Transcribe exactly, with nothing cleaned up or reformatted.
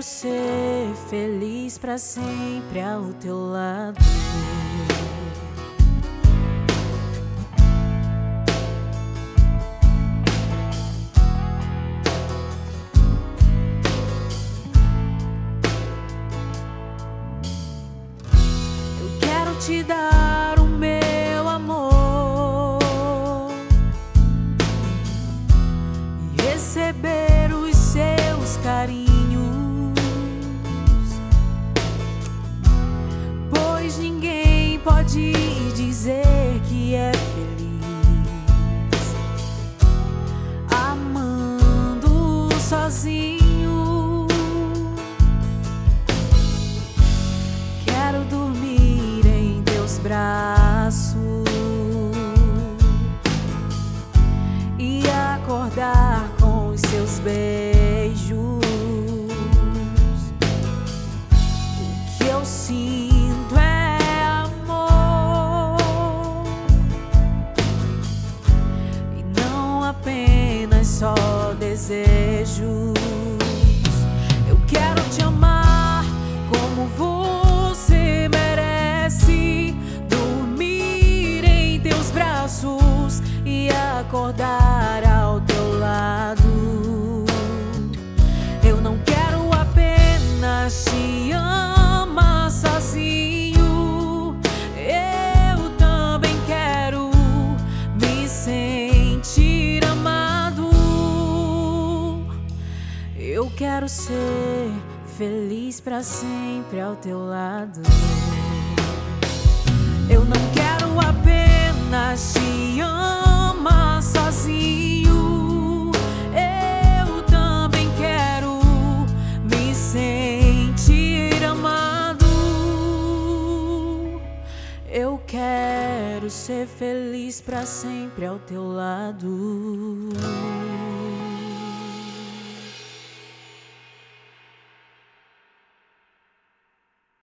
quero ser feliz pra sempre ao teu lado. Eu quero te dar o meu amor e receber os seus carinhos, pois ninguém pode dizer que é feliz amando sozinho. Quero dormir em teus braços e acordar com os seus beijos. O que eu sinto é amor e não apenas só desejos. Eu quero te amar como você merece, dormir em teus braços e acordar ao teu lado. Eu não quero apenas te amar sozinho, eu também quero me sentir amado. Eu quero ser feliz pra sempre ao teu lado. Eu não quero apenas te amar sozinho, eu também quero me sentir amado. Eu quero ser feliz pra sempre ao teu lado.